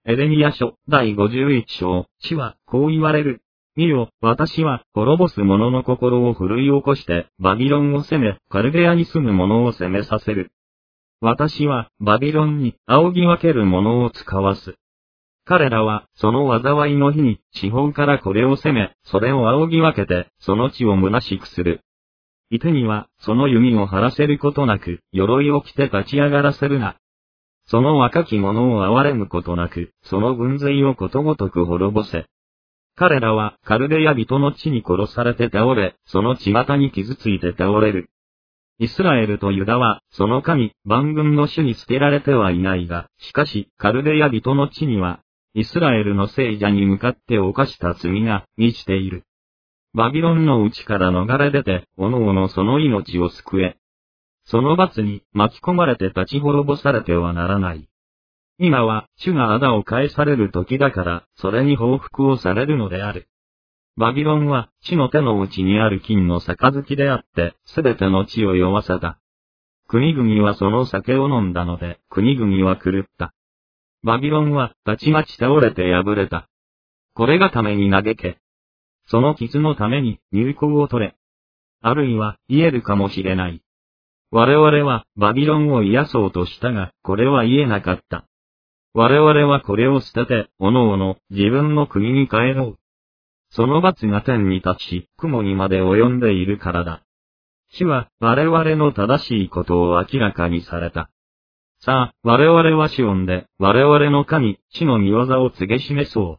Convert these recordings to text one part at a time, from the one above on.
エレミヤ書第51章、地はこう言われる。見よ、私は滅ぼす者の心を奮い起こして、バビロンを攻め、カルデアに住む者を攻めさせる。私はバビロンに仰ぎ分ける者を使わす。彼らはその災いの日に四方からこれを攻め、それを仰ぎ分けて、その地を虚しくする。いてにはその弓を張らせることなく、鎧を着て立ち上がらせるな。その若き者を憐れむことなく、その軍勢をことごとく滅ぼせ。彼らはカルデヤ人の地に殺されて倒れ、その血股に傷ついて倒れる。イスラエルとユダは、その神、万軍の主に捨てられてはいないが、しかし、カルデヤ人の地には、イスラエルの聖者に向かって犯した罪が満ちている。バビロンの内から逃れ出て、おのおのその命を救え。その罰に巻き込まれて立ち滅ぼされてはならない。今は、主が仇を返される時だから、それに報復をされるのである。バビロンは、地の手の内にある金の杯であって、すべての地を酔わせた。国々はその酒を飲んだので、国々は狂った。バビロンは、たちまち倒れて破れた。これがために嘆け。その傷のために、入港を取れ。あるいは、言えるかもしれない。我々は、バビロンを癒そうとしたが、これは言えなかった。我々はこれを捨てて、おのおの、自分の国に帰ろう。その罰が天に立ち、雲にまで及んでいるからだ。主は、我々の正しいことを明らかにされた。さあ、我々はシオンで、我々の神、主の御業を告げ示そう。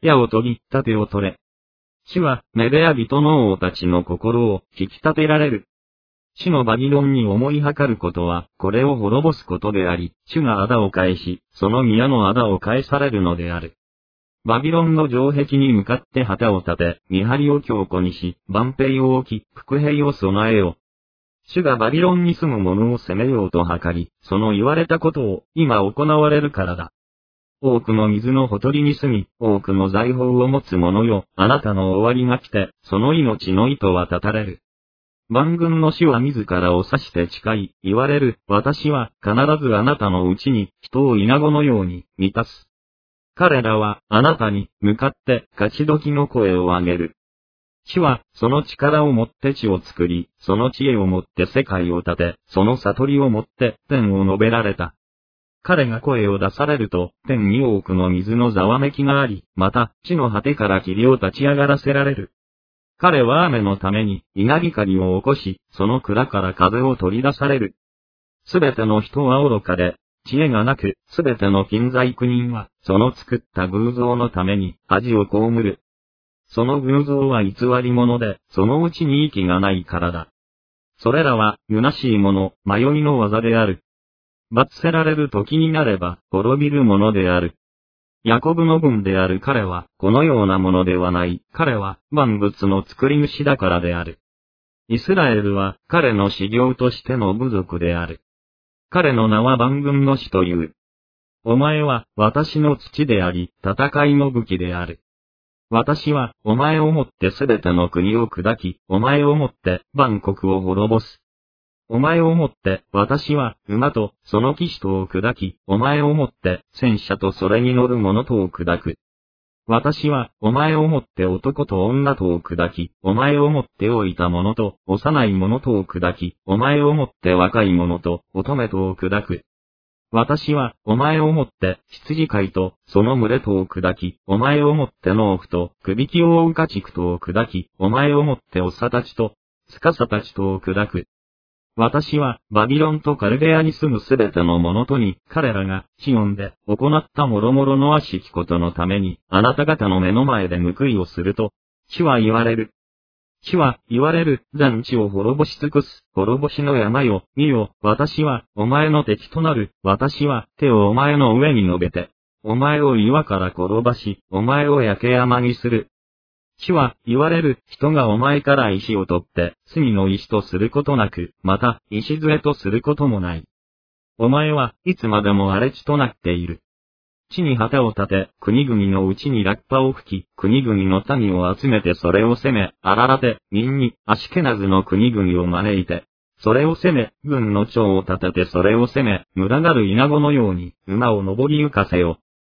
矢を研ぎ、盾を取れ。主は、メデア人の王たちの心を引き立てられる。主のバビロンに思いはかることは、これを滅ぼすことであり、主が仇を返し、その宮の仇を返されるのである。バビロンの城壁に向かって旗を立て、見張りを強固にし、万兵を置き、伏兵を備えよう。主がバビロンに住む者を攻めようと図り、その言われたことを今行われるからだ。多くの水のほとりに住み、多くの財宝を持つ者よ、あなたの終わりが来て、その命の糸は断たれる。万軍の主は自らを指して誓い、言われる、私は必ずあなたのうちに人を稲子のように満たす。彼らはあなたに向かって勝ち時の声を上げる。主はその力をもって地を作り、その知恵をもって世界を立て、その悟りをもって天を述べられた。彼が声を出されると、天に多くの水のざわめきがあり、また地の果てから霧を立ち上がらせられる。彼は雨のために稲光を起こし、その蔵から風を取り出される。すべての人は愚かで、知恵がなく、すべての金細工人は、その作った偶像のために恥を被る。その偶像は偽り者で、そのうちに息がないからだ。それらは、虚しいもの、迷いの技である。罰せられる時になれば、滅びるものである。ヤコブの分である彼は、このようなものではない。彼は、万物の作り主だからである。イスラエルは、彼の修行としての部族である。彼の名は万軍の主という。お前は、私の土であり、戦いの武器である。私は、お前をもってすべての国を砕き、お前をもって、万国を滅ぼす。お前をもって、私は、馬と、その騎士とを砕き、お前をもって、戦車とそれに乗る者とを砕く。私は、お前をもって男と女とを砕き、お前をもって老いた者と、幼い者とを砕き、お前をもって若い者と、乙女とを砕く。私は、お前をもって、羊飼いと、その群れとを砕き、お前をもって農夫と、首輝を追う家畜とを砕き、お前をもって長たちと、司たちとを砕く。私は、バビロンとカルデアに住むすべての者とに、彼らが、シオンで、行った諸々の悪しきことのために、あなた方の目の前で報いをすると、主は言われる。主は言われる、全地を滅ぼし尽くす、滅ぼしの山よ、見よ、私は、お前の敵となる、私は、手をお前の上に述べて、お前を岩から転ばし、お前を焼け山にする。主は言われる、人がお前から石を取って、隅の石とすることなく、また、礎とすることもない。お前はいつまでも荒れ地となっている。地に旗を立て、国々のうちにラッパを吹き、国々の民を集めてそれを攻め、アララテ、民に、アシケナズの国々を招いて、それを攻め、軍の長を立ててそれを攻め、群がる稲子のように、馬を登り行かせよ。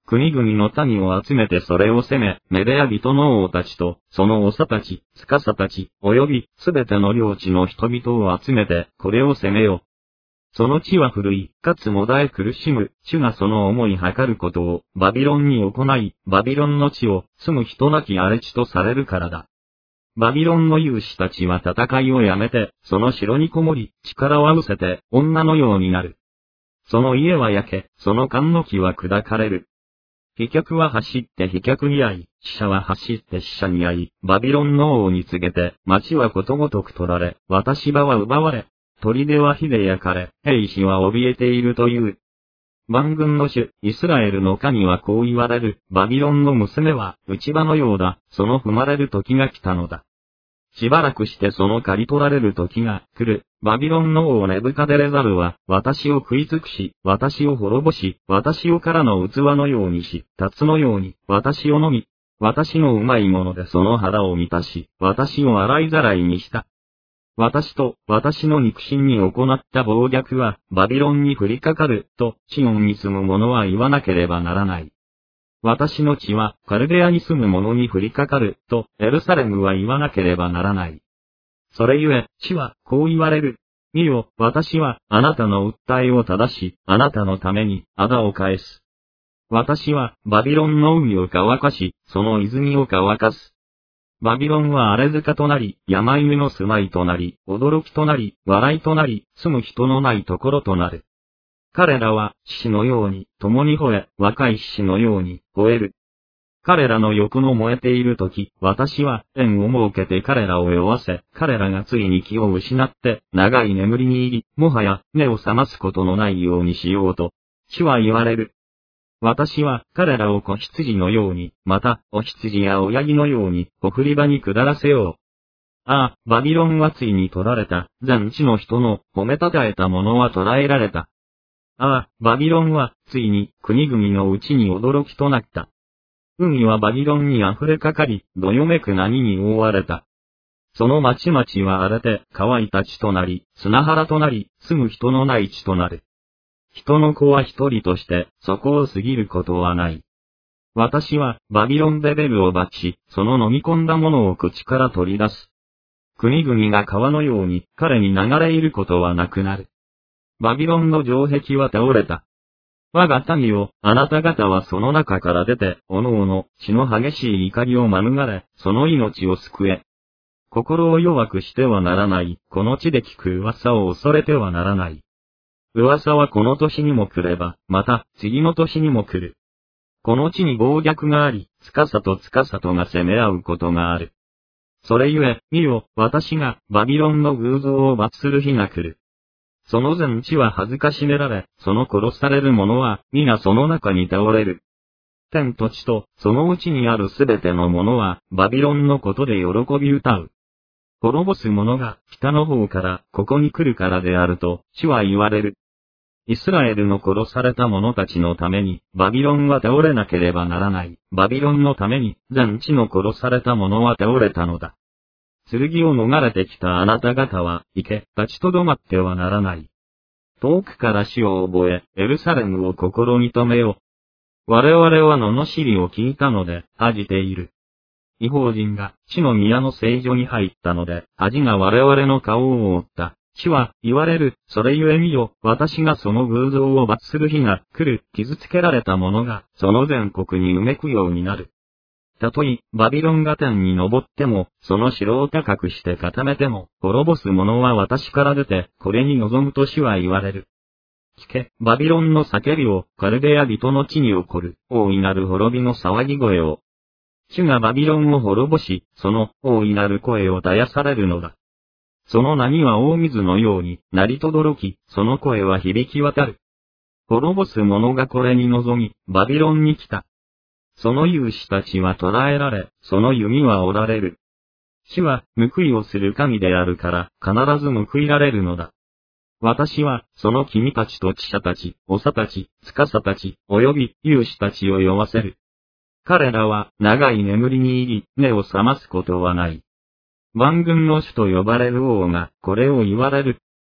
国々の民を集めてそれを攻め、メデア人の王たちと、その長たち、司たち、及び、すべての領地の人々を集めて、これを攻めよう。その地は古い、かつもだえ苦しむ、主がその思い計ることを、バビロンに行い、バビロンの地を、住む人なき荒れ地とされるからだ。バビロンの勇士たちは戦いをやめて、その城にこもり、力を合わせて、女のようになる。その家は焼け、その棺の木は砕かれる。飛脚は走って飛脚に遭い、死者は走って死者に遭い、バビロンの王に告げて、町はことごとく取られ、私場は奪われ、砦は火で焼かれ、兵士は怯えているという。万軍の主、イスラエルの神はこう言われる、バビロンの娘は、内場のようだ、その踏まれる時が来たのだ。しばらくしてその刈り取られる時が来る。バビロンの王ネブカデレザルは、私を食い尽くし、私を滅ぼし、私をからの器のようにし、竜のように、私を飲み、私のうまいものでその腹を満たし、私を洗いざらいにした。私と、私の肉親に行った暴虐は、バビロンに降りかかる、と、シオンに住む者は言わなければならない。私の血は、カルデアに住む者に降りかかる、と、エルサレムは言わなければならない。それゆえ、主は、こう言われる。見よ、私は、あなたの訴えを正し、あなたのために、仇を返す。私は、バビロンの海を乾かし、その泉を乾かす。バビロンは荒れ塚となり、山犬の住まいとなり、驚きとなり、笑いとなり、住む人のないところとなる。彼らは、獅子のように、共に吠え、若い獅子のように、吠える。彼らの欲の燃えているとき、私は、縁を設けて彼らを酔わせ、彼らがついに気を失って、長い眠りに入り、もはや、目を覚ますことのないようにしようと、主は言われる。私は、彼らを子羊のように、また、お羊や親木のように、送り場に下らせよう。ああ、バビロンはついに取られた、全地の人の、褒めたたえたものは捕らえられた。ああ、バビロンは、ついに、国々のうちに驚きとなった。海はバビロンに溢れかかり、どよめく波に覆われた。その町々は荒れて、乾いた地となり、砂原となり、住む人のない地となる。人の子は一人として、そこを過ぎることはない。私は、バビロンでベルを罰し、その飲み込んだものを口から取り出す。国々が川のように、彼に流れ入ることはなくなる。バビロンの城壁は倒れた。我が民を、あなた方はその中から出て、おのおの、血の激しい怒りを免れ、その命を救え。心を弱くしてはならない、この地で聞く噂を恐れてはならない。噂はこの年にも来れば、また、次の年にも来る。この地に暴虐があり、司と司とが攻め合うことがある。それゆえ、見よ、私が、バビロンの偶像を罰する日が来る。その全地は恥ずかしめられ、その殺される者は、皆その中に倒れる。天と地と、そのうちにあるすべての者は、バビロンのことで喜び歌う。滅ぼす者が、北の方から、ここに来るからであると、主は言われる。イスラエルの殺された者たちのために、バビロンは倒れなければならない。バビロンのために、全地の殺された者は倒れたのだ。剣を逃れてきたあなた方は、行け、立ちとどまってはならない。遠くから死を覚え、エルサレムを心に留めよ。我々は罵りを聞いたので、恥じている。異邦人が、地の宮の聖所に入ったので、恥が我々の顔を覆った。主は、言われる、それゆえ見よ、私がその偶像を罰する日が来る、傷つけられた者が、その全国にうめくようになる。たとえ、バビロンが天に登っても、その城を高くして固めても、滅ぼす者は私から出て、これに臨むと主は言われる。聞け、バビロンの叫びを、カルデア人の地に起こる、大いなる滅びの騒ぎ声を。主がバビロンを滅ぼし、その、大いなる声を絶やされるのだ。その波は大水のように、鳴りとどろき、その声は響き渡る。滅ぼす者がこれに臨み、バビロンに来た。その勇士たちは捕らえられ、その弓は折られる。主は、報いをする神であるから、必ず報いられるのだ。私は、その君たちと記者たち、長たち、司たち、及び勇士たちを酔わせる。彼らは、長い眠りに入り、目を覚ますことはない。万軍の主と呼ばれる王が、これを言われる。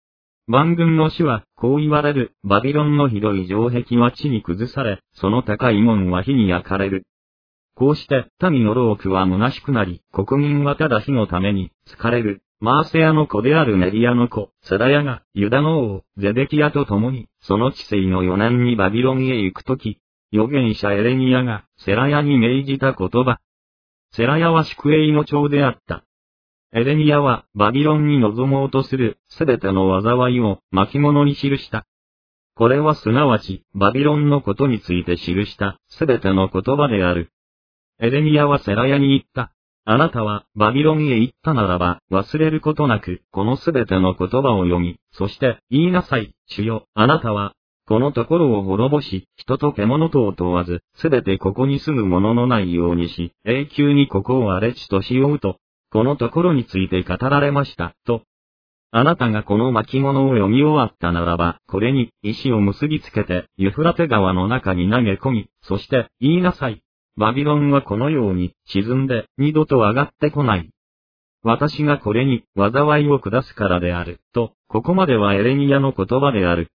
万軍の主は、こう言われる。バビロンの広い城壁は地に崩され、その高い門は火に焼かれる。こうして、民の労苦は虚しくなり、国民はただ火のために、疲れる。マーセヤの子であるネリアの子、セラヤが、ユダの王、ゼデキヤと共に、その治世の4年にバビロンへ行くとき、預言者エレニヤが、セラヤに命じた言葉。セラヤは宿営の長であった。エレニヤは、バビロンに臨もうとする、すべての災いを、巻物に記した。これはすなわち、バビロンのことについて記した、すべての言葉である。エレニヤはセラヤに言った。あなたは、バビロンへ行ったならば、忘れることなく、このすべての言葉を読み、そして、言いなさい、主よ、あなたは、このところを滅ぼし、人と獣とを問わず、すべてここに住むもののないようにし、永久にここを荒れ地としようと、このところについて語られました、と。あなたがこの巻物を読み終わったならば、これに、石を結びつけて、ユフラテ川の中に投げ込み、そして、言いなさい。バビロンはこのように沈んで二度と上がってこない。私がこれに災いを下すからである。と、ここまではエレニヤの言葉である。